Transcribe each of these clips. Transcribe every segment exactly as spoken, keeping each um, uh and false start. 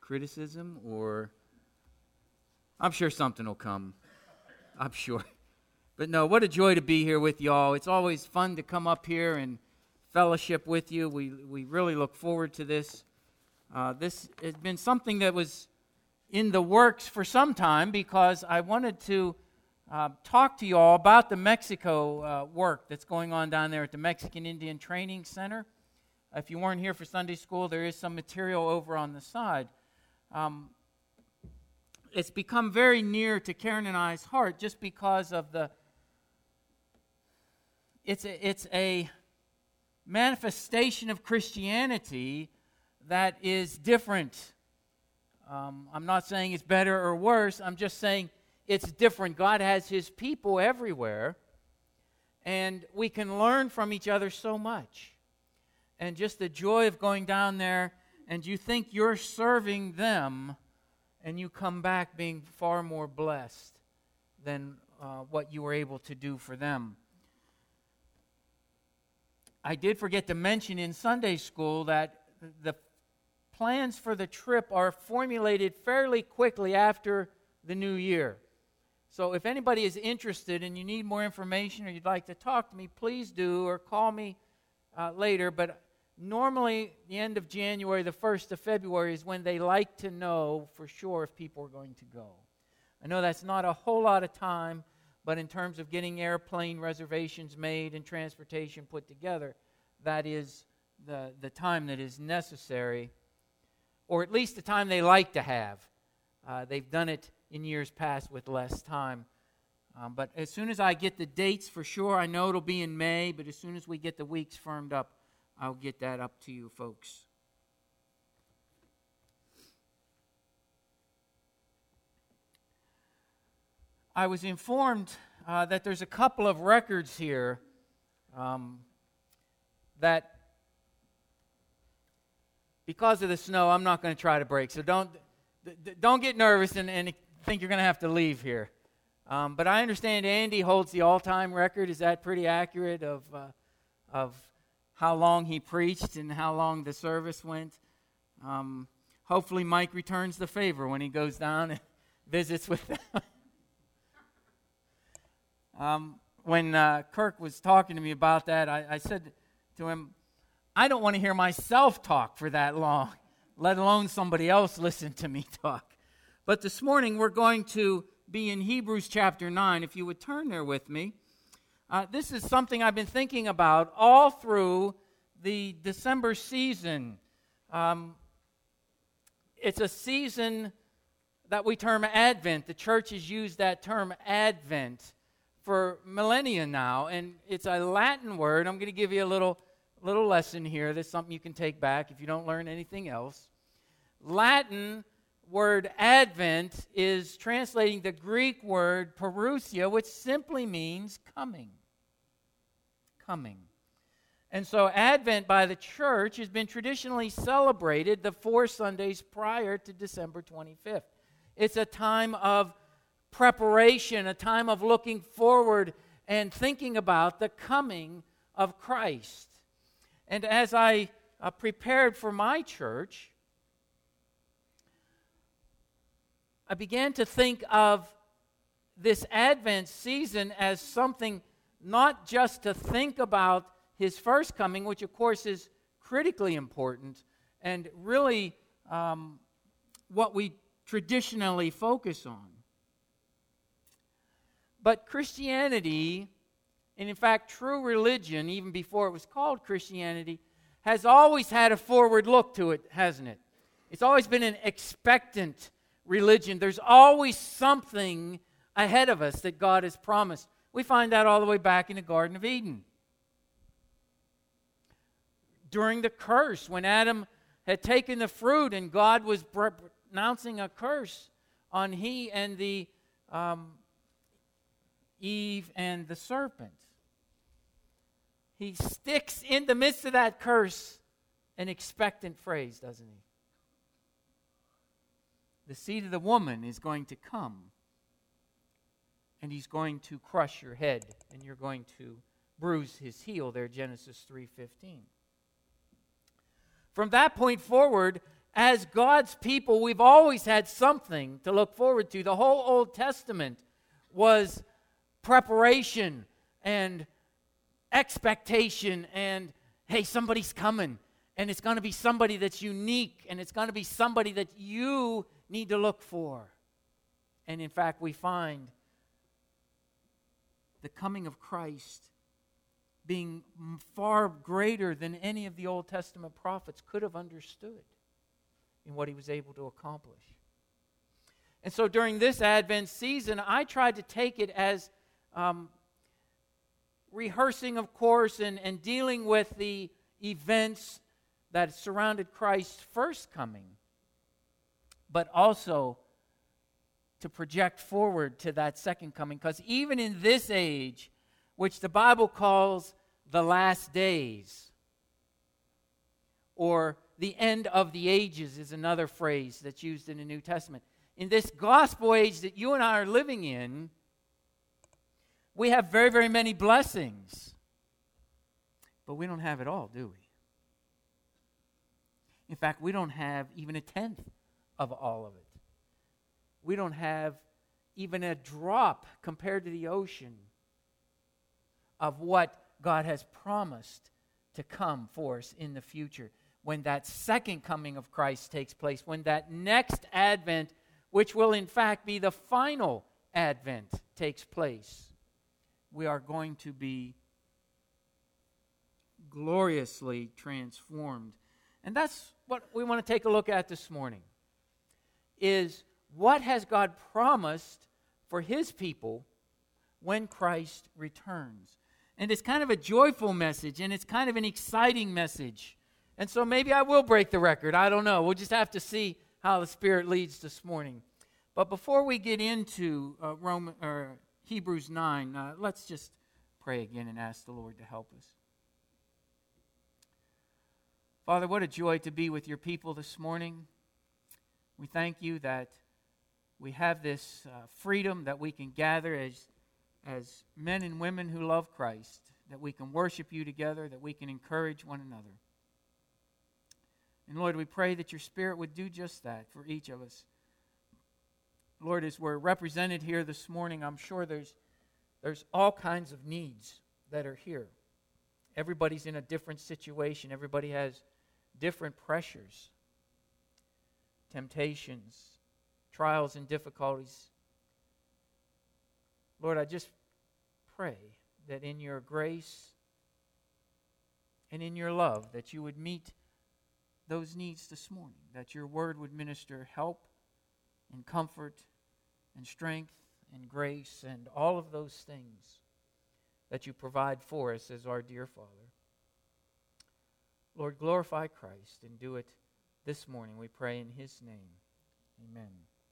criticism, or I'm sure something will come. I'm sure. But no, what a joy to be here with y'all. It's always fun to come up here and fellowship with you. We we really look forward to this. Uh, this has been something that was in the works for some time, because I wanted to uh, talk to you all about the Mexico uh, work that's going on down there at the Mexican Indian Training Center. If you weren't here for Sunday school, there is some material over on the side. Um, it's become very near to Karen and I's heart just because of the, it's a, it's a manifestation of Christianity that is different. Um, I'm not saying it's better or worse. I'm just saying it's different. God has His people everywhere, and we can learn from each other so much. And just the joy of going down there, and you think you're serving them, and you come back being far more blessed than uh, what you were able to do for them. I did forget to mention in Sunday school that the plans for the trip are formulated fairly quickly after the new year. So if anybody is interested and you need more information or you'd like to talk to me, please do, or call me uh, later. But normally, the end of January, the first of February is when they like to know for sure if people are going to go. I know that's not a whole lot of time, but in terms of getting airplane reservations made and transportation put together, that is the, the time that is necessary, or at least the time they like to have. Uh, they've done it in years past with less time. Um, but as soon as I get the dates for sure, I know it'll be in May, but as soon as we get the weeks firmed up, I'll get that up to you folks. I was informed uh, that there's a couple of records here um, that, because of the snow, I'm not going to try to break. So don't don't get nervous and, and think you're going to have to leave here. Um, but I understand Andy holds the all-time record. Is that pretty accurate of uh, of how long he preached and how long the service went? Um, hopefully Mike returns the favor when he goes down and visits with them. um, when uh, Kirk was talking to me about that, I, I said to him, I don't want to hear myself talk for that long, let alone somebody else listen to me talk. But this morning we're going to be in Hebrews chapter nine. If you would turn there with me. Uh, this is something I've been thinking about all through the December season. Um, it's a season that we term Advent. The church has used that term Advent for millennia now, and it's a Latin word. I'm going to give you a little little lesson here. That's something you can take back if you don't learn anything else. Latin word Advent is translating the Greek word parousia, which simply means coming. Coming. And so Advent by the church has been traditionally celebrated the four Sundays prior to December twenty-fifth. It's a time of preparation, a time of looking forward and thinking about the coming of Christ. And as I uh, prepared for my church, I began to think of this Advent season as something not just to think about His first coming, which of course is critically important and really um, what we traditionally focus on. But Christianity, and in fact true religion, even before it was called Christianity, has always had a forward look to it, hasn't it? It's always been an expectant religion. There's always something ahead of us that God has promised. We find that all the way back in the Garden of Eden. During the curse, when Adam had taken the fruit and God was pronouncing a curse on he and the um, Eve and the serpent, He sticks in the midst of that curse an expectant phrase, doesn't He? The seed of the woman is going to come, and he's going to crush your head, and you're going to bruise his heel, there, Genesis three fifteen. From that point forward, as God's people, we've always had something to look forward to. The whole Old Testament was preparation and expectation and, hey, somebody's coming. And it's going to be somebody that's unique. And it's going to be somebody that you need to look for. And in fact, we find the coming of Christ being far greater than any of the Old Testament prophets could have understood in what he was able to accomplish. And so during this Advent season, I tried to take it as um, rehearsing, of course, and, and dealing with the events that surrounded Christ's first coming, but also to project forward to that second coming. Because even in this age, which the Bible calls the last days, or the end of the ages is another phrase that's used in the New Testament. In this gospel age that you and I are living in, we have very, very many blessings. But we don't have it all, do we? In fact, we don't have even a tenth of all of it. We don't have even a drop compared to the ocean of what God has promised to come for us in the future. When that second coming of Christ takes place, when that next Advent, which will in fact be the final Advent, takes place, we are going to be gloriously transformed. And that's what we want to take a look at this morning, is what has God promised for His people when Christ returns. And it's kind of a joyful message, and it's kind of an exciting message. And so maybe I will break the record. I don't know. We'll just have to see how the Spirit leads this morning. But before we get into uh, Roman, or Hebrews nine, uh, let's just pray again and ask the Lord to help us. Father, what a joy to be with your people this morning. We thank you that we have this uh, freedom that we can gather as, as men and women who love Christ, that we can worship you together, that we can encourage one another. And Lord, we pray that your Spirit would do just that for each of us. Lord, as we're represented here this morning, I'm sure there's, there's all kinds of needs that are here. Everybody's in a different situation. Everybody has different pressures, temptations, trials and difficulties. Lord, I just pray that in your grace and in your love that you would meet those needs this morning, that your word would minister help and comfort and strength and grace and all of those things that you provide for us as our dear Father. Lord, glorify Christ and do it this morning, we pray in His name. Amen.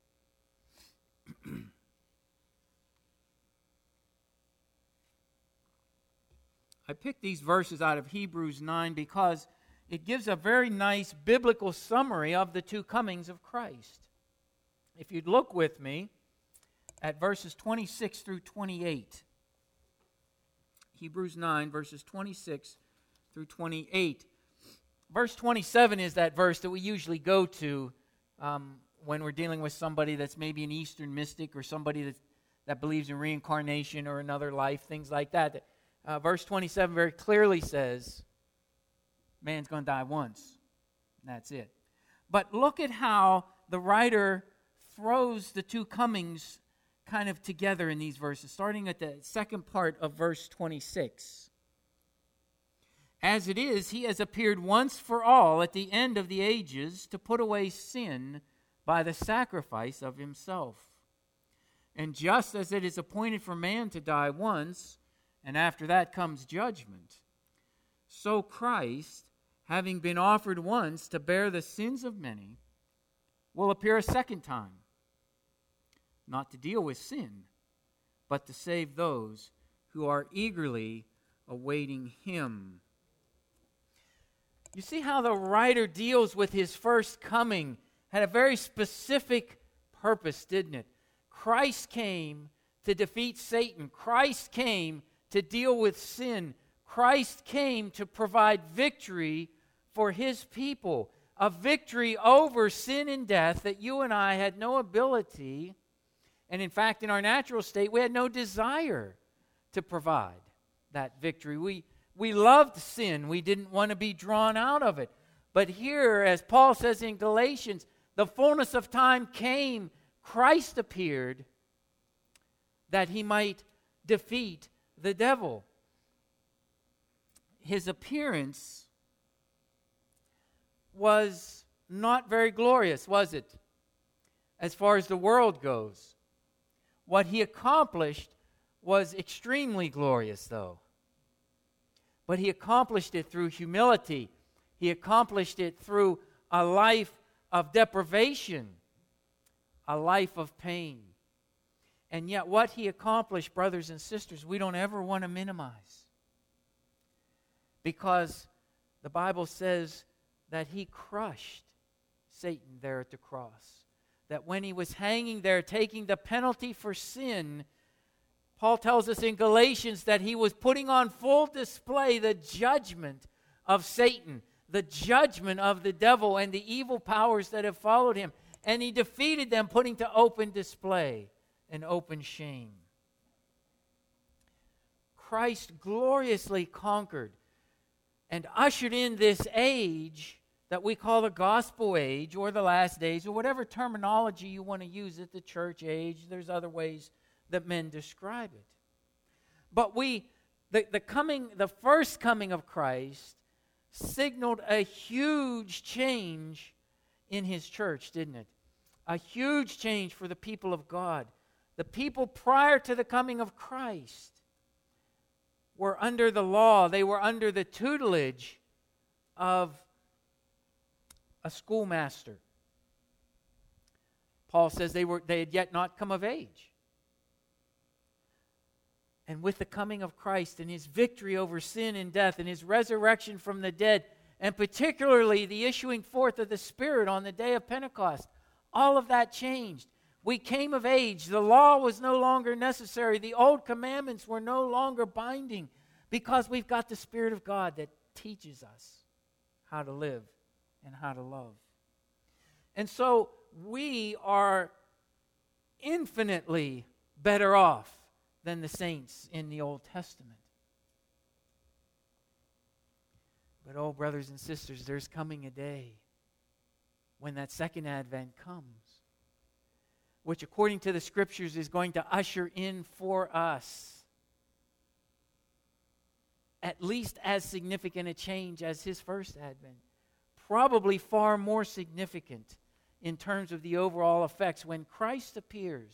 I picked these verses out of Hebrews nine because it gives a very nice biblical summary of the two comings of Christ. If you'd look with me at verses twenty-six through twenty-eight. Hebrews nine, verses twenty-six through twenty-eight. Verse twenty-seven is that verse that we usually go to um, when we're dealing with somebody that's maybe an Eastern mystic or somebody that, that believes in reincarnation or another life, things like that. Uh, verse twenty-seven very clearly says, man's going to die once. That's it. But look at how the writer throws the two comings kind of together in these verses, starting at the second part of verse twenty-six. As it is, he has appeared once for all at the end of the ages to put away sin by the sacrifice of himself. And just as it is appointed for man to die once, and after that comes judgment, so Christ, having been offered once to bear the sins of many, will appear a second time, not to deal with sin, but to save those who are eagerly awaiting Him. You see how the writer deals with His first coming had a very specific purpose, didn't it? Christ came to defeat Satan. Christ came to deal with sin. Christ came to provide victory for His people. a victory over sin and death that you and I had no ability, and in fact, in our natural state, we had no desire to provide that victory. We, we loved sin. We didn't want to be drawn out of it. But here, as Paul says in Galatians, the fullness of time came, Christ appeared, that he might defeat the devil. His appearance was not very glorious, was it? As far as the world goes. What he accomplished was extremely glorious, though. But he accomplished it through humility. He accomplished it through a life of deprivation, a life of pain. And yet what he accomplished, brothers and sisters, we don't ever want to minimize. Because the Bible says that he crushed Satan there at the cross. That when he was hanging there taking the penalty for sin, Paul tells us in Galatians that he was putting on full display the judgment of Satan, the judgment of the devil and the evil powers that have followed him. And he defeated them, putting to open display and open shame. Christ gloriously conquered and ushered in this age that we call the gospel age or the last days or whatever terminology you want to use it, the church age. There's other ways that men describe it. But we, the, the coming, the first coming of Christ signaled a huge change in his church, didn't it? A huge change for the people of God. The people prior to the coming of Christ were under the law. They were under the tutelage of a schoolmaster. Paul says they were they had yet not come of age. And with the coming of Christ and his victory over sin and death and his resurrection from the dead, and particularly the issuing forth of the Spirit on the day of Pentecost, all of that changed. We came of age. The law was no longer necessary. The old commandments were no longer binding because we've got the Spirit of God that teaches us how to live and how to love. And so we are infinitely better off than the saints in the Old Testament. But oh, brothers and sisters, there's coming a day when that second advent comes, which according to the Scriptures is going to usher in for us at least as significant a change as his first advent. Probably far more significant in terms of the overall effects when Christ appears.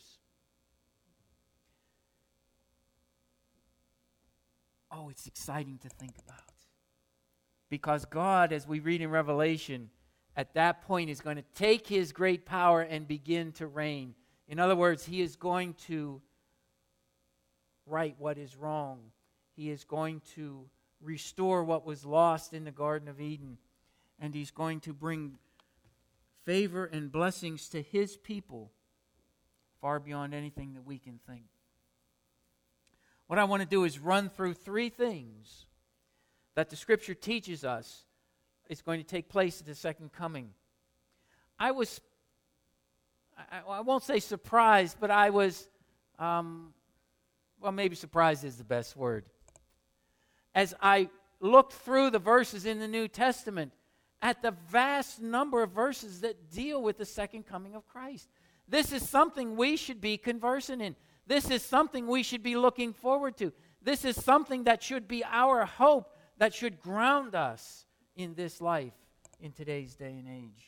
Oh, it's exciting to think about. Because God, as we read in Revelation, at that point is going to take his great power and begin to reign. In other words, he is going to right what is wrong. He is going to restore what was lost in the Garden of Eden. And he's going to bring favor and blessings to his people far beyond anything that we can think. What I want to do is run through three things that the Scripture teaches us is going to take place at the second coming. I was, I, I won't say surprised, but I was, um, well, maybe surprised is the best word. As I looked through the verses in the New Testament, at the vast number of verses that deal with the second coming of Christ. This is something we should be conversant in. This is something we should be looking forward to. This is something that should be our hope, that should ground us in this life in today's day and age.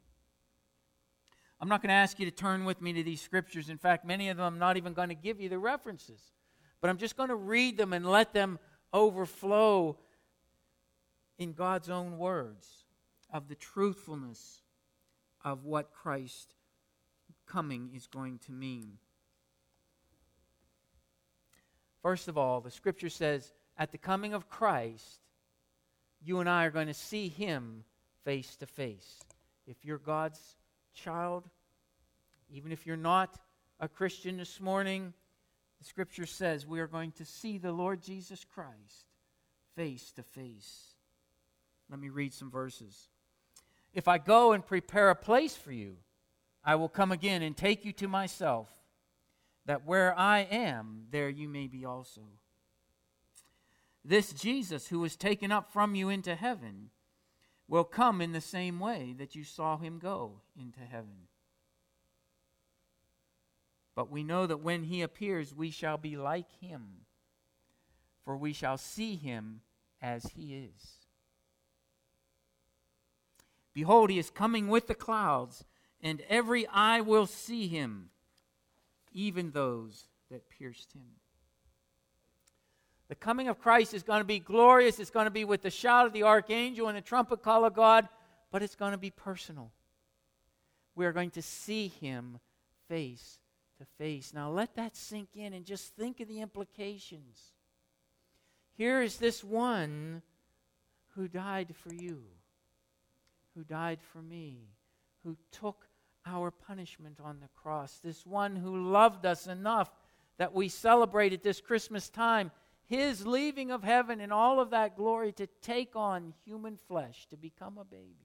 I'm not going to ask you to turn with me to these scriptures. In fact, many of them I'm not even going to give you the references. But I'm just going to read them and let them overflow in God's own words of the truthfulness of what Christ coming is going to mean. First of all, the Scripture says, at the coming of Christ, you and I are going to see him face to face. If you're God's child, even if you're not a Christian this morning, the Scripture says we are going to see the Lord Jesus Christ face to face. Let me read some verses. If I go and prepare a place for you, I will come again and take you to myself, that where I am, there you may be also. This Jesus who was taken up from you into heaven will come in the same way that you saw him go into heaven. But we know that when he appears, we shall be like him, for we shall see him as he is. Behold, he is coming with the clouds, and every eye will see him, even those that pierced him. The coming of Christ is going to be glorious. It's going to be with the shout of the archangel and the trumpet call of God, but it's going to be personal. We are going to see him face to face. Now let that sink in and just think of the implications. Here is this one who died for you, who died for me, who took our punishment on the cross, this one who loved us enough that we celebrate at this Christmas time his leaving of heaven and all of that glory to take on human flesh, to become a baby.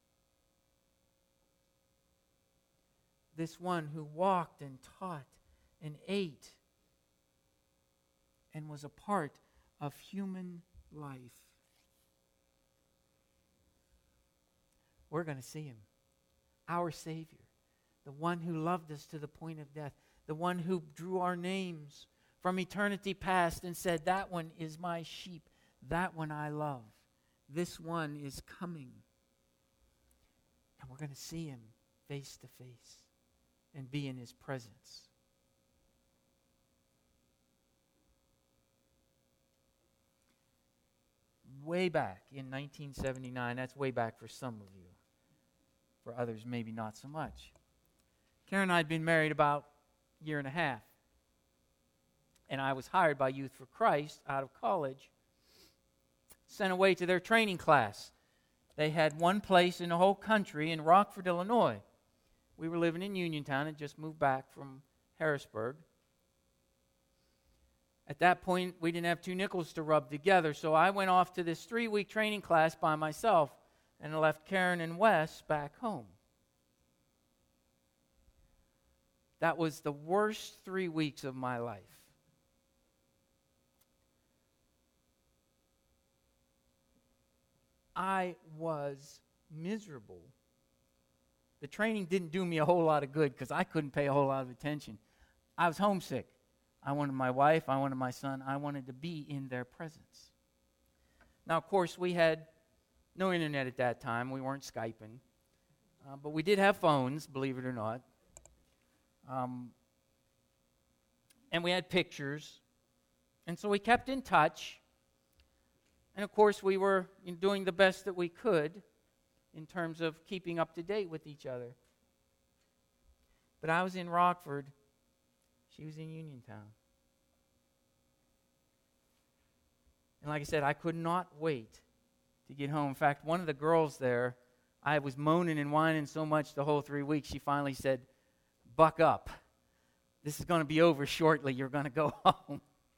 This one who walked and taught and ate and was a part of human life. We're going to see him, our Savior, the one who loved us to the point of death, the one who drew our names from eternity past and said, that one is my sheep, that one I love. This one is coming. And we're going to see him face to face and be in his presence. Way back in nineteen seventy-nine, that's way back for some of you. For others, maybe not so much. Karen and I had been married about a year and a half. And I was hired by Youth for Christ out of college, sent away to their training class. They had one place in the whole country in Rockford, Illinois. We were living in Uniontown and just moved back from Harrisburg. At that point, we didn't have two nickels to rub together, so I went off to this three-week training class by myself and left Karen and Wes back home. That was the worst three weeks of my life. I was miserable. The training didn't do me a whole lot of good because I couldn't pay a whole lot of attention. I was homesick. I wanted my wife, I wanted my son, I wanted to be in their presence. Now, of course, we had no internet at that time. We weren't Skyping. Uh, but we did have phones, believe it or not. Um, and we had pictures. And so we kept in touch. And of course, we were doing the best that we could in terms of keeping up to date with each other. But I was in Rockford. She was in Uniontown. And like I said, I could not wait to get home. In fact, one of the girls there, I was moaning and whining so much the whole three weeks, she finally said, "Buck up. This is going to be over shortly. You're going to go home."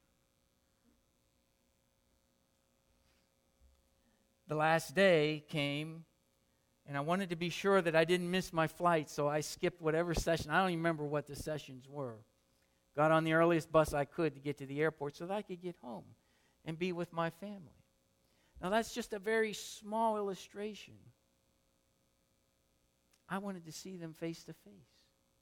The last day came, and I wanted to be sure that I didn't miss my flight, so I skipped whatever session. I don't even remember what the sessions were. Got on the earliest bus I could to get to the airport so that I could get home and be with my family. Now, that's just a very small illustration. I wanted to see them face to face.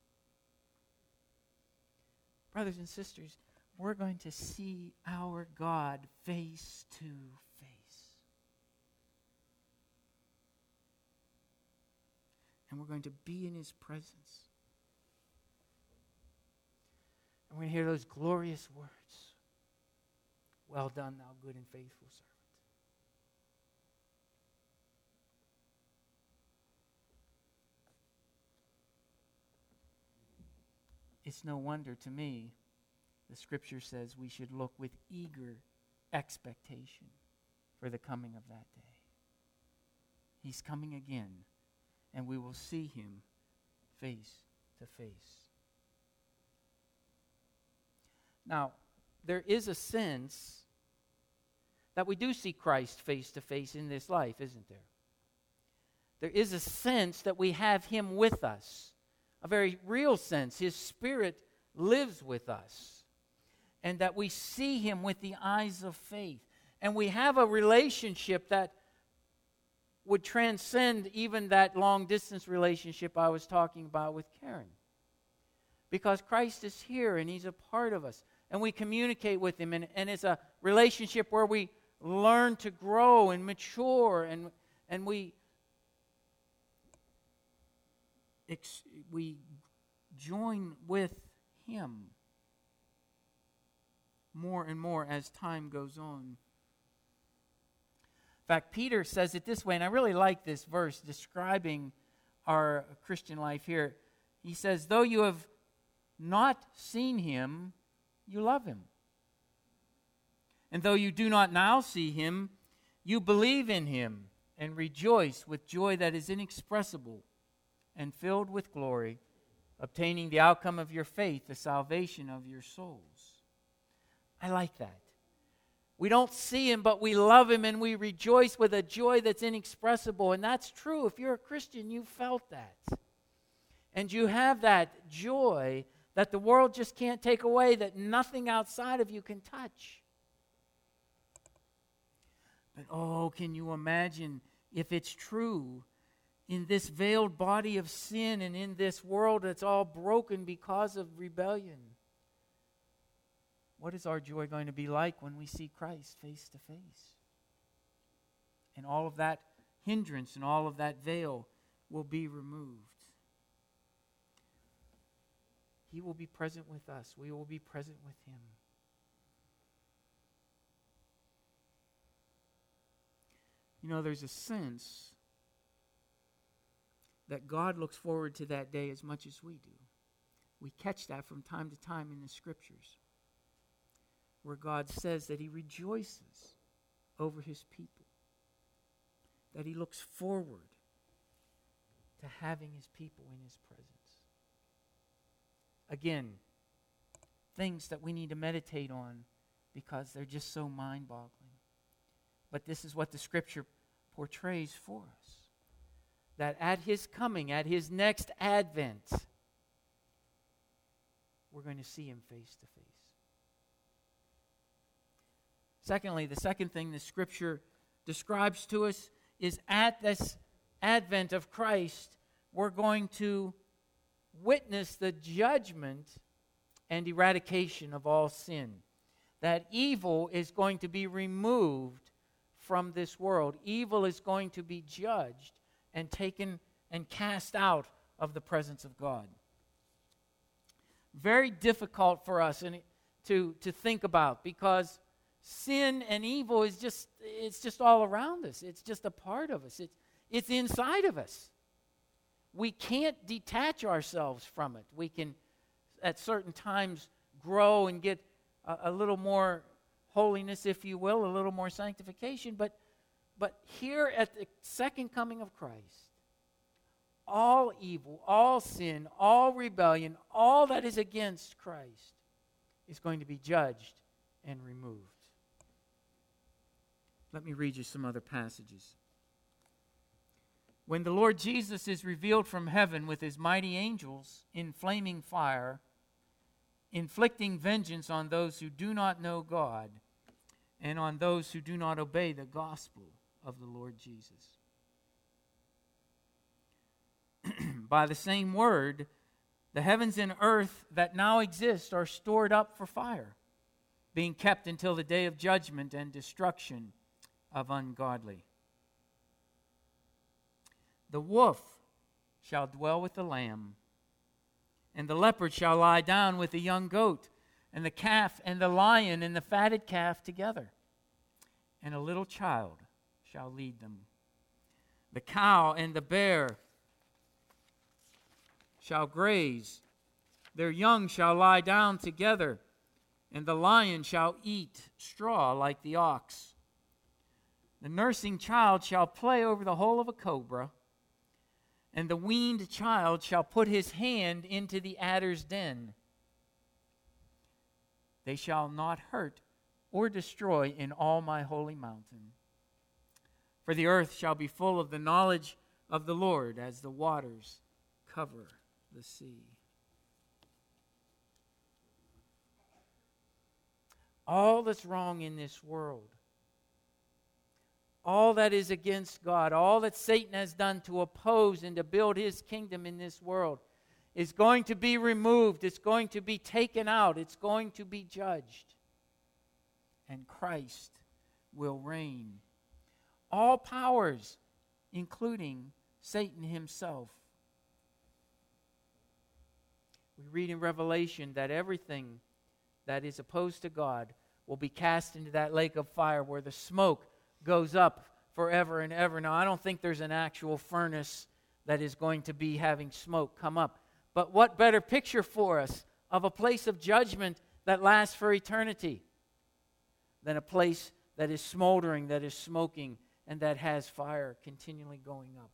Brothers and sisters, we're going to see our God face to face. And we're going to be in his presence. And we're going to hear those glorious words. "Well done, thou good and faithful servant." It's no wonder to me the scripture says we should look with eager expectation for the coming of that day. He's coming again, and we will see him face to face. Now, there is a sense that we do see Christ face to face in this life, isn't there? there is a sense that we have Him with us, a very real sense. His Spirit lives with us, and that we see Him with the eyes of faith. And we have a relationship that would transcend even that long-distance relationship I was talking about with Karen. Because Christ is here, and He's a part of us, and we communicate with Him, and, and it's a relationship where we learn to grow and mature, and, and we, ex, we join with Him more and more as time goes on. In fact, Peter says it this way, and I really like this verse describing our Christian life here. He says, though you have not seen Him, you love Him. And though you do not now see Him, you believe in Him and rejoice with joy that is inexpressible and filled with glory, obtaining the outcome of your faith, the salvation of your souls. I like that. We don't see Him, but we love Him, and we rejoice with a joy that's inexpressible. And that's true. If you're a Christian, you felt that. And you have that joy that the world just can't take away, that nothing outside of you can touch. But oh, can you imagine if it's true in this veiled body of sin and in this world that's all broken because of rebellion? What is our joy going to be like when we see Christ face to face? And all of that hindrance and all of that veil will be removed. He will be present with us. We will be present with Him. You know, there's a sense that God looks forward to that day as much as we do. We catch that from time to time in the Scriptures, where God says that He rejoices over His people, that He looks forward to having His people in His presence. Again, things that we need to meditate on because they're just so mind-boggling. But this is what the Scripture portrays for us, that at His coming, at His next advent, we're going to see Him face to face. Secondly, the second thing the Scripture describes to us is at this advent of Christ, we're going to witness the judgment and eradication of all sin. That evil is going to be removed from this world. Evil is going to be judged and taken and cast out of the presence of God. Very difficult for us to, to think about, because sin and evil is just, it's just all around us. It's just a part of us. It's, it's inside of us. We can't detach ourselves from it. We can, at certain times, grow and get a, a little more holiness, if you will, a little more sanctification. But, but here at the second coming of Christ, all evil, all sin, all rebellion, all that is against Christ is going to be judged and removed. Let me read you some other passages. When the Lord Jesus is revealed from heaven with His mighty angels in flaming fire, inflicting vengeance on those who do not know God and on those who do not obey the gospel of the Lord Jesus. By the same word, the heavens and earth that now exist are stored up for fire, being kept until the day of judgment and destruction of ungodly. The wolf shall dwell with the lamb, and the leopard shall lie down with the young goat, and the calf and the lion and the fatted calf together, and a little child shall lead them. The cow and the bear shall graze, their young shall lie down together, and the lion shall eat straw like the ox. The nursing child shall play over the hole of a cobra, and the weaned child shall put his hand into the adder's den. They shall not hurt or destroy in all my holy mountain. For the earth shall be full of the knowledge of the Lord as the waters cover the sea. All that's wrong in this world, all that is against God, all that Satan has done to oppose and to build his kingdom in this world is going to be removed. It's going to be taken out. It's going to be judged. And Christ will reign. All powers, including Satan himself. We read in Revelation that everything that is opposed to God will be cast into that lake of fire where the smoke goes up forever and ever. Now, I don't think there's an actual furnace that is going to be having smoke come up. But what better picture for us of a place of judgment that lasts for eternity than a place that is smoldering, that is smoking, and that has fire continually going up.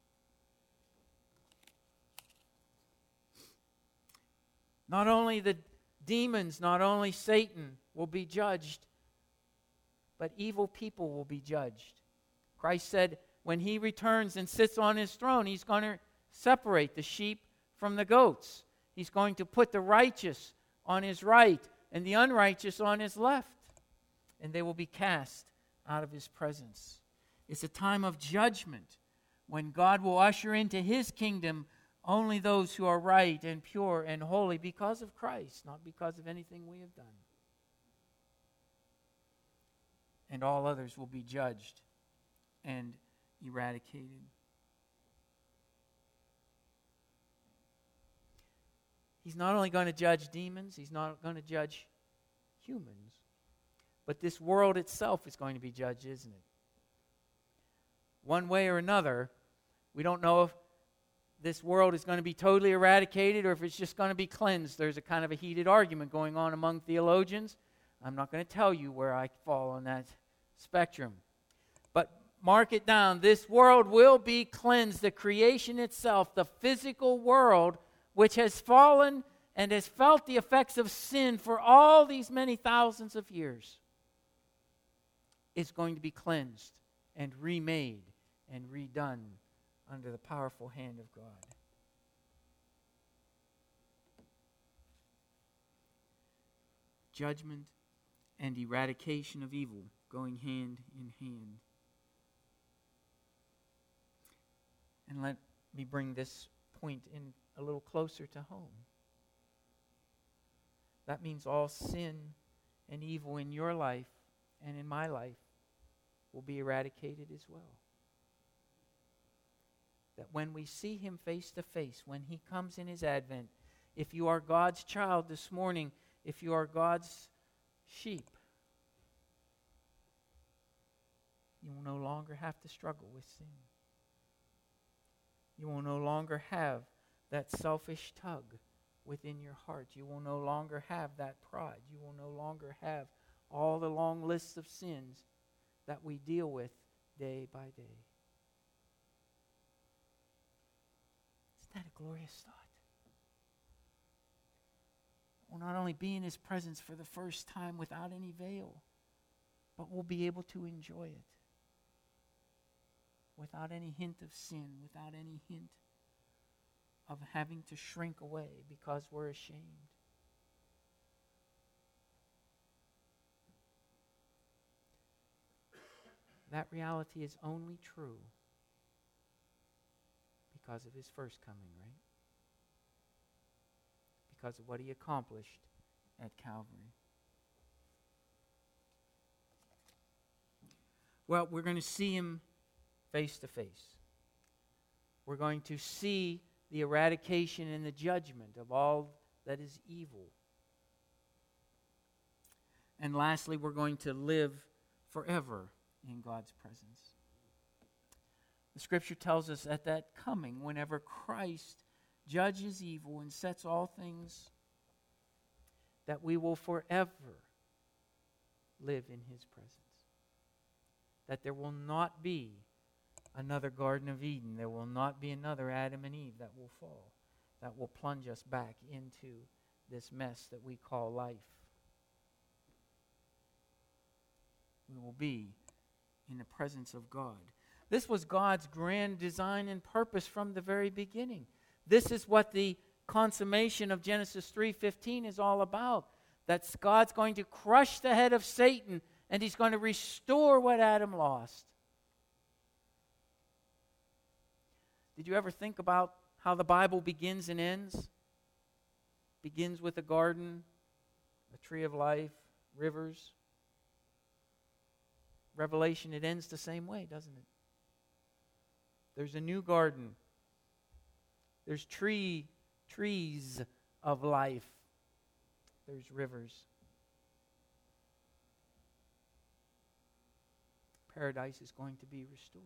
Not only the demons, not only Satan will be judged, but evil people will be judged. Christ said when he returns and sits on his throne, he's going to separate the sheep from the goats. He's going to put the righteous on his right and the unrighteous on his left. And they will be cast out of his presence. It's a time of judgment when God will usher into his kingdom only those who are right and pure and holy because of Christ, not because of anything we have done. And all others will be judged and eradicated. He's not only going to judge demons, he's not going to judge humans, but this world itself is going to be judged, isn't it? One way or another, we don't know if this world is going to be totally eradicated or if it's just going to be cleansed. There's a kind of a heated argument going on among theologians. I'm not going to tell you where I fall on that spectrum. But mark it down, this world will be cleansed. The creation itself, the physical world, which has fallen and has felt the effects of sin for all these many thousands of years, is going to be cleansed and remade and redone under the powerful hand of God. Judgment and eradication of evil going hand in hand. And let me bring this point in a little closer to home. That means all sin and evil in your life and in my life will be eradicated as well. That when we see him face to face, when he comes in his advent, if you are God's child this morning, if you are God's sheep, you will no longer have to struggle with sin. You will no longer have that selfish tug within your heart. You will no longer have that pride. You will no longer have all the long lists of sins that we deal with day by day. Isn't that a glorious thought? We'll not only be in his presence for the first time without any veil, but we'll be able to enjoy it without any hint of sin, without any hint of having to shrink away because we're ashamed. That reality is only true because of his first coming, right? Because of what he accomplished at Calvary. Well, we're going to see him face to face. We're going to see the eradication and the judgment of all that is evil. And lastly, we're going to live forever in God's presence. The Scripture tells us at that coming, whenever Christ judges evil and sets all things, that we will forever live in his presence. That there will not be another Garden of Eden. There will not be another Adam and Eve that will fall, that will plunge us back into this mess that we call life. We will be in the presence of God. This was God's grand design and purpose from the very beginning. This is what the consummation of Genesis three fifteen is all about. That God's going to crush the head of Satan, and He's going to restore what Adam lost. Did you ever think about how the Bible begins and ends? Begins with a garden, a tree of life, rivers. Revelation, it ends the same way, doesn't it? There's a new garden. There's tree, trees of life. There's rivers. Paradise is going to be restored.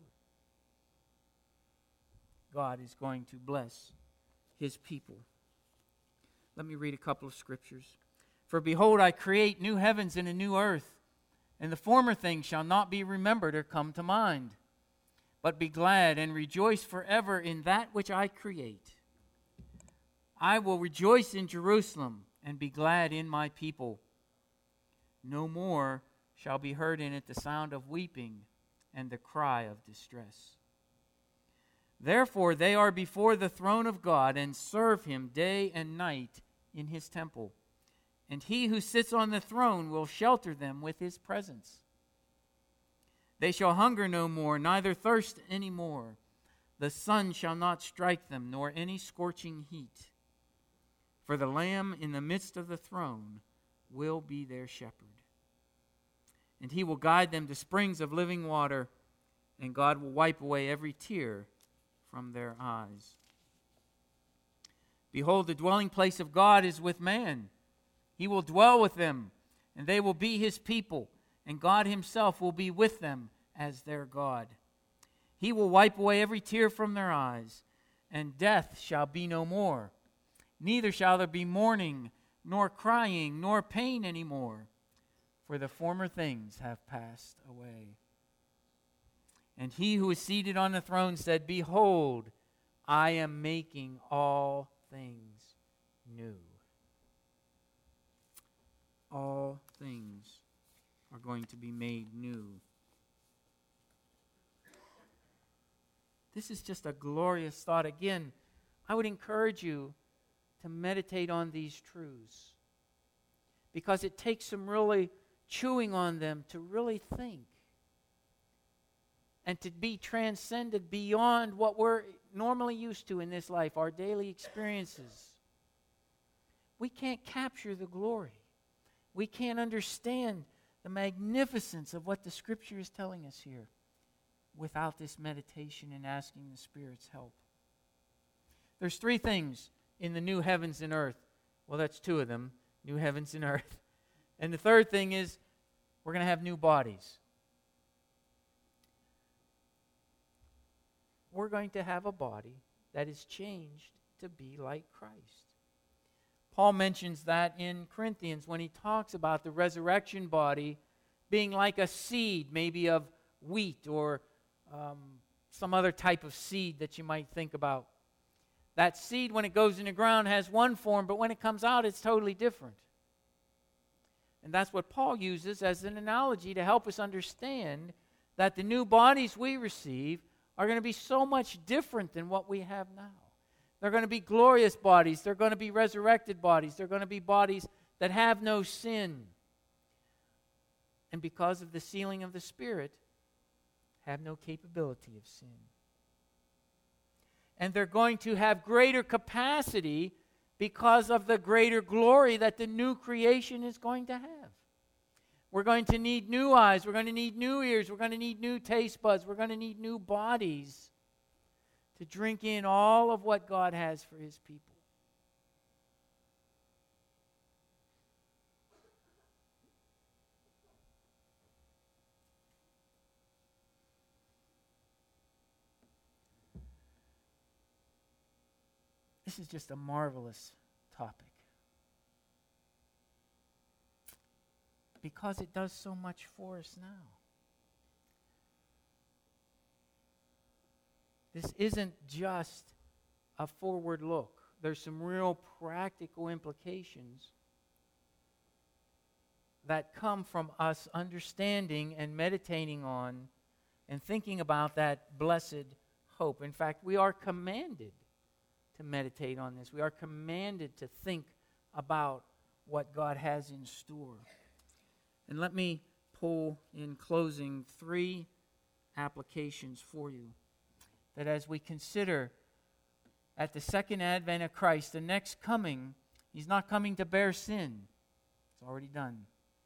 God is going to bless His people. Let me read a couple of scriptures. For behold, I create new heavens and a new earth, and the former things shall not be remembered or come to mind. But be glad and rejoice forever in that which I create. I will rejoice in Jerusalem and be glad in my people. No more shall be heard in it the sound of weeping and the cry of distress. Therefore they are before the throne of God and serve Him day and night in His temple. And He who sits on the throne will shelter them with His presence. They shall hunger no more, neither thirst any more. The sun shall not strike them, nor any scorching heat. For the Lamb in the midst of the throne will be their shepherd. And He will guide them to springs of living water, and God will wipe away every tear from their eyes. Behold, the dwelling place of God is with man. He will dwell with them, and they will be His people, and God Himself will be with them as their God. He will wipe away every tear from their eyes, and death shall be no more. Neither shall there be mourning, nor crying, nor pain any more, for the former things have passed away. And He who is seated on the throne said, Behold, I am making all things new. All things are going to be made new. This is just a glorious thought. Again, I would encourage you to meditate on these truths, because it takes some really chewing on them to really think and to be transcended beyond what we're normally used to in this life, our daily experiences. We can't capture the glory. We can't understand the magnificence of what the Scripture is telling us here without this meditation and asking the Spirit's help. There's three things in the new heavens and earth. Well, that's two of them, new heavens and earth. And the third thing is we're going to have new bodies. We're going to have a body that is changed to be like Christ. Paul mentions that in Corinthians when he talks about the resurrection body being like a seed, maybe of wheat or um, some other type of seed that you might think about. That seed, when it goes in the ground, has one form, but when it comes out, it's totally different. And that's what Paul uses as an analogy to help us understand that the new bodies we receive are going to be so much different than what we have now. They're going to be glorious bodies. They're going to be resurrected bodies. They're going to be bodies that have no sin. And because of the sealing of the Spirit, have no capability of sin. And they're going to have greater capacity because of the greater glory that the new creation is going to have. We're going to need new eyes. We're going to need new ears. We're going to need new taste buds. We're going to need new bodies to drink in all of what God has for His people. This is just a marvelous topic, because it does so much for us now. This isn't just a forward look. There's some real practical implications that come from us understanding and meditating on and thinking about that blessed hope. In fact, we are commanded to meditate on this. We are commanded to think about what God has in store. And let me pull in closing three applications for you. That as we consider at the second advent of Christ, the next coming, He's not coming to bear sin. It's already done.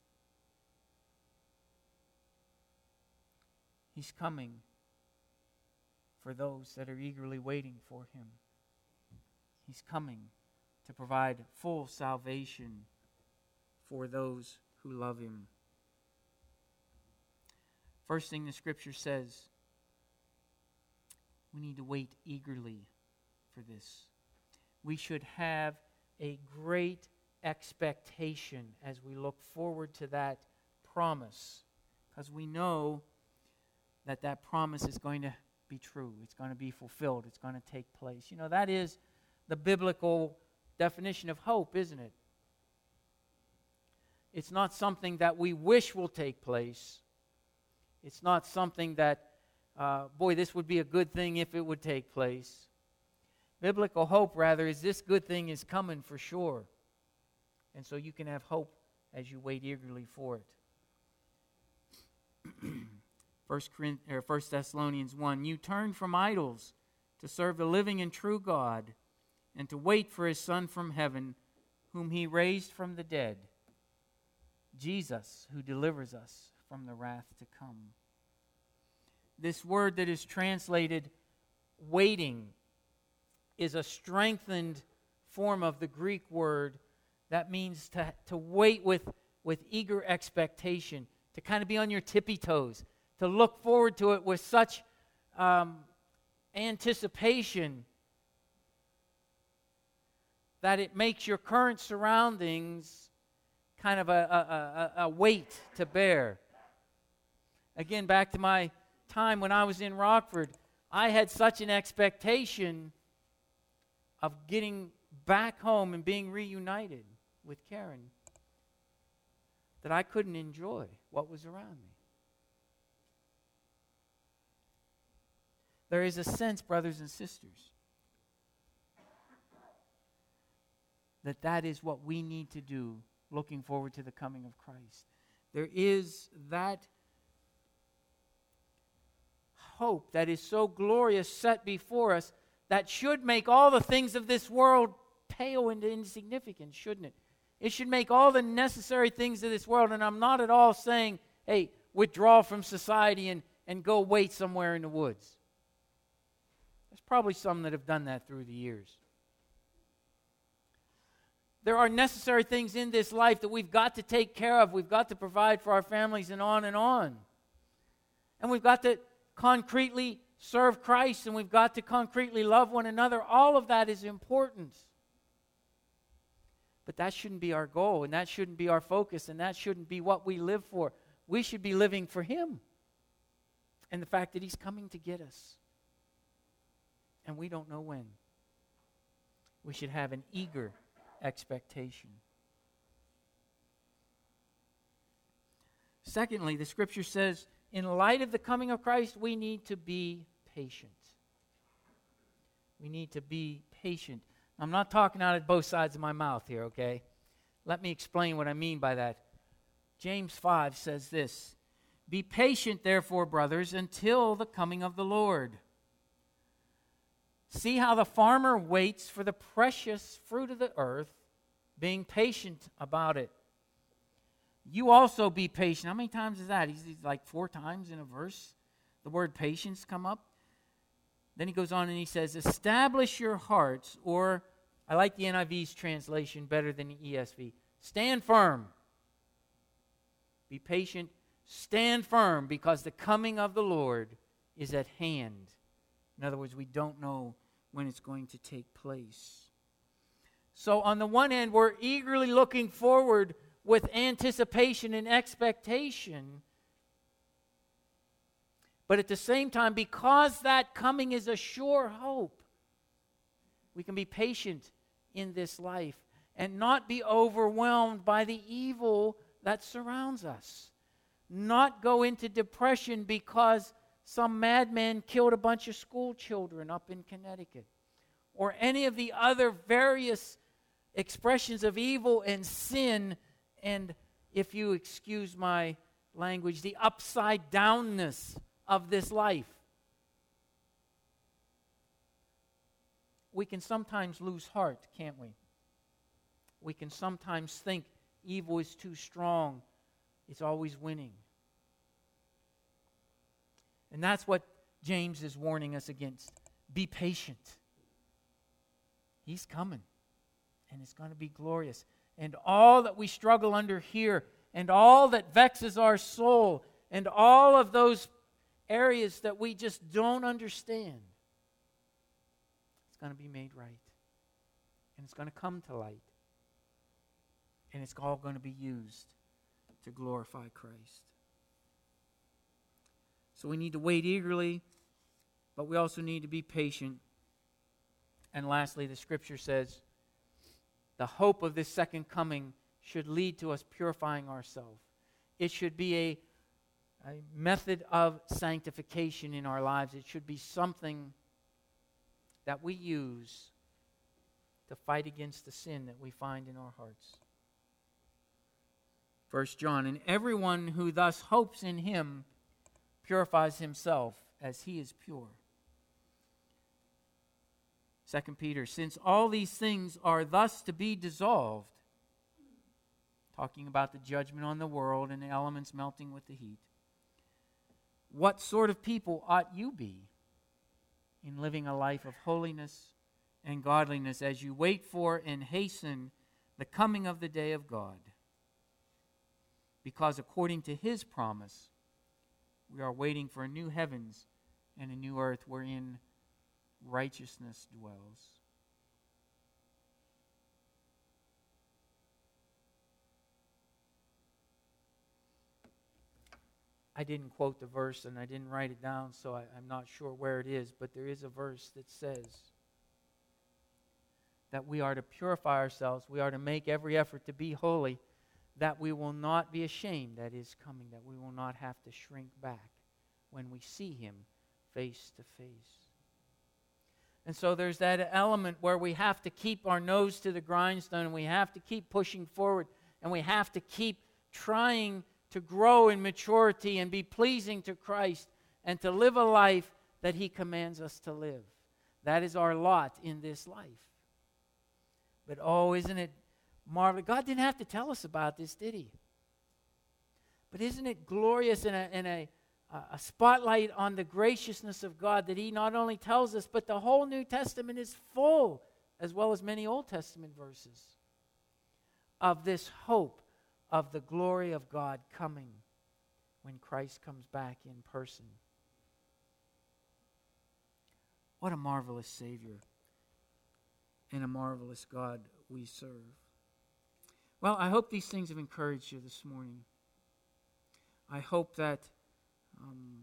He's coming for those that are eagerly waiting for Him. He's coming to provide full salvation for those who love Him. First thing the Scripture says, we need to wait eagerly for this. We should have a great expectation as we look forward to that promise, because we know that that promise is going to be true. It's going to be fulfilled. It's going to take place. You know, that is the biblical definition of hope, isn't it? It's not something that we wish will take place. It's not something that, uh, boy, this would be a good thing if it would take place. Biblical hope, rather, is this good thing is coming for sure. And so you can have hope as you wait eagerly for it. First Thessalonians one, you turn from idols to serve the living and true God and to wait for His Son from heaven, whom He raised from the dead, Jesus, who delivers us from the wrath to come. This word that is translated waiting is a strengthened form of the Greek word that means to, to wait with, with eager expectation, to kind of be on your tippy toes, to look forward to it with such um, anticipation that it makes your current surroundings kind of a, a, a, a weight to bear. Again, back to my time when I was in Rockford, I had such an expectation of getting back home and being reunited with Karen that I couldn't enjoy what was around me. There is a sense, brothers and sisters, that that is what we need to do looking forward to the coming of Christ. There is that hope that is so glorious set before us that should make all the things of this world pale into insignificance, shouldn't it? It should make all the necessary things of this world, and I'm not at all saying, hey, withdraw from society and, and go wait somewhere in the woods. There's probably some that have done that through the years. There are necessary things in this life that we've got to take care of. We've got to provide for our families and on and on. And we've got to concretely serve Christ, and we've got to concretely love one another. All of that is important. But that shouldn't be our goal, and that shouldn't be our focus, and that shouldn't be what we live for. We should be living for Him and the fact that He's coming to get us. And we don't know when. We should have an eager expectation. Secondly, the Scripture says, in light of the coming of Christ, we need to be patient. We need to be patient. I'm not talking out of both sides of my mouth here, okay? Let me explain what I mean by that. James five says this, be patient, therefore, brothers, until the coming of the Lord. See how the farmer waits for the precious fruit of the earth, being patient about it. You also be patient. How many times is that? He's, he's like four times in a verse. The word patience come up. Then he goes on and he says, establish your hearts, or I like the N I V's translation better than the E S V. Stand firm. Be patient. Stand firm, because the coming of the Lord is at hand. In other words, we don't know when it's going to take place. So on the one hand, we're eagerly looking forward with anticipation and expectation. But at the same time, because that coming is a sure hope, we can be patient in this life and not be overwhelmed by the evil that surrounds us. Not go into depression because some madman killed a bunch of school children up in Connecticut, or any of the other various expressions of evil and sin, and if you excuse my language, the upside downness of this life. We can sometimes lose heart, can't we? We can sometimes think evil is too strong. It's always winning. And that's what James is warning us against. Be patient. He's coming. And it's going to be glorious. And all that we struggle under here, and all that vexes our soul, and all of those areas that we just don't understand, it's going to be made right. And it's going to come to light. And it's all going to be used to glorify Christ. So we need to wait eagerly, but we also need to be patient. And lastly, the Scripture says, the hope of this second coming should lead to us purifying ourselves. It should be a, a method of sanctification in our lives. It should be something that we use to fight against the sin that we find in our hearts. First John, and everyone who thus hopes in him purifies himself as he is pure. Second Peter, since all these things are thus to be dissolved, talking about the judgment on the world and the elements melting with the heat, what sort of people ought you be in living a life of holiness and godliness as you wait for and hasten the coming of the day of God? Because according to his promise, we are waiting for a new heavens and a new earth wherein righteousness dwells. I didn't quote the verse and I didn't write it down, so I, I'm not sure where it is, but there is a verse that says that we are to purify ourselves, we are to make every effort to be holy, that we will not be ashamed that is coming, that we will not have to shrink back when we see him face to face. And so there's that element where we have to keep our nose to the grindstone, and we have to keep pushing forward, and we have to keep trying to grow in maturity and be pleasing to Christ and to live a life that he commands us to live. That is our lot in this life. But oh, isn't it marvelous? God didn't have to tell us about this, did he? But isn't it glorious in a, in a, a spotlight on the graciousness of God that he not only tells us, but the whole New Testament is full, as well as many Old Testament verses, of this hope of the glory of God coming when Christ comes back in person. What a marvelous Savior and a marvelous God we serve. Well, I hope these things have encouraged you this morning. I hope that um,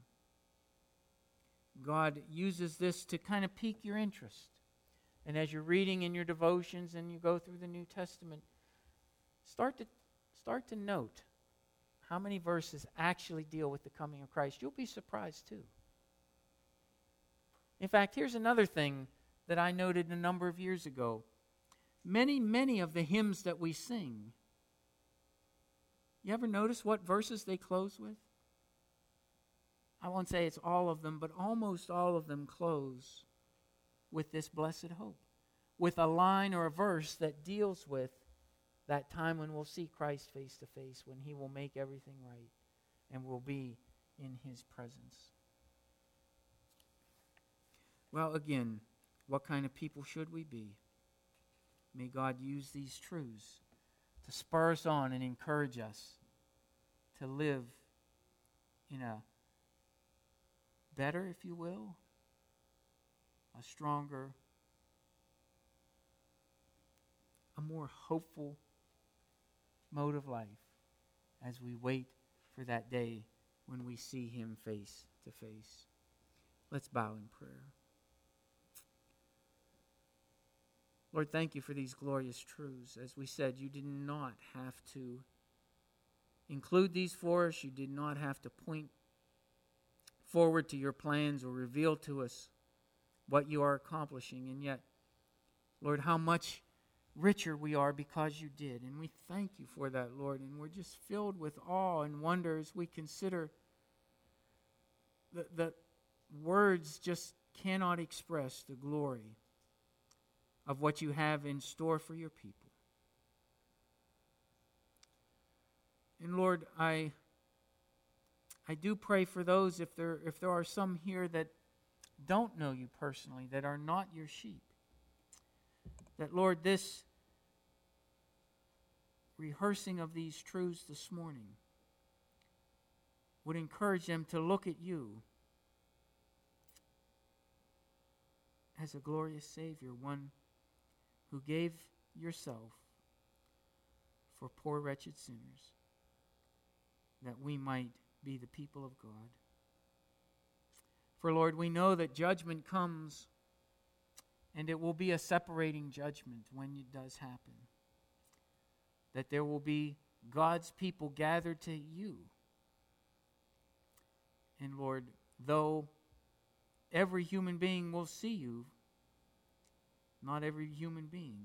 God uses this to kind of pique your interest. And as you're reading in your devotions and you go through the New Testament, start to start to note how many verses actually deal with the coming of Christ. You'll be surprised too. In fact, here's another thing that I noted a number of years ago. Many, many of the hymns that we sing, you ever notice what verses they close with? I won't say it's all of them, but almost all of them close with this blessed hope, with a line or a verse that deals with that time when we'll see Christ face to face, when he will make everything right and we'll be in his presence. Well, again, what kind of people should we be? May God use these truths to spur us on and encourage us to live in a better, if you will, a stronger, a more hopeful mode of life as we wait for that day when we see him face to face. Let's bow in prayer. Lord, thank you for these glorious truths. As we said, you did not have to include these for us. You did not have to point forward to your plans or reveal to us what you are accomplishing. And yet, Lord, how much richer we are because you did. And we thank you for that, Lord. And we're just filled with awe and wonder as we consider the, the words just cannot express the glory of what you have in store for your people. And Lord, I I do pray for those, if there if there are some here that don't know you personally, that are not your sheep, that, Lord, this rehearsing of these truths this morning would encourage them to look at you as a glorious Savior, one who gave yourself for poor, wretched sinners, that we might be the people of God. For, Lord, we know that judgment comes, and it will be a separating judgment when it does happen. That there will be God's people gathered to you. And, Lord, though every human being will see you, not every human being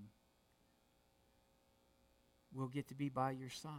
will get to be by your side.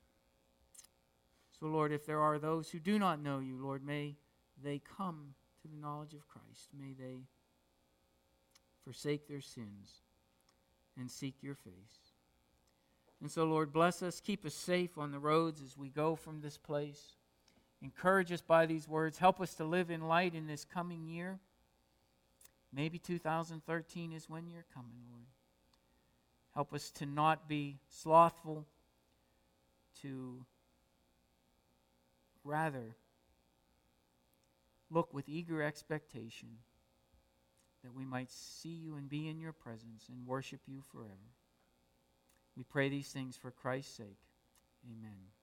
So, Lord, if there are those who do not know you, Lord, may they come to the knowledge of Christ. May they forsake their sins and seek your face. And so, Lord, bless us. Keep us safe on the roads as we go from this place. Encourage us by these words. Help us to live in light in this coming year. Maybe two thousand thirteen is when you're coming, Lord. Help us to not be slothful, to rather look with eager expectation that we might see you and be in your presence and worship you forever. We pray these things for Christ's sake. Amen.